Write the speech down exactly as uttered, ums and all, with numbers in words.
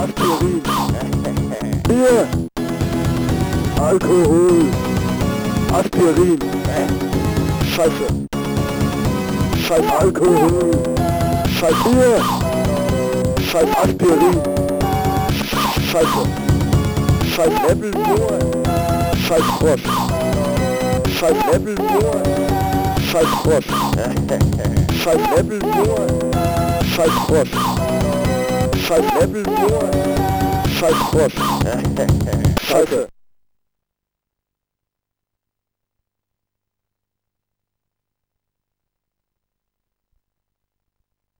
Aspirin. Bier. Alkohol. Aspirin. Scheiße. Scheiß Alkohol. Scheiß Bier. Scheiß Aspirin. Scheiße. Scheiß Levelmoor. Scheiß Frosch. Scheiß Levelmoor. Scheiß Frosch. Scheiß Levelmoor. Scheiß Frosch. Scheiß Levelmoor. Scheiß Frosch.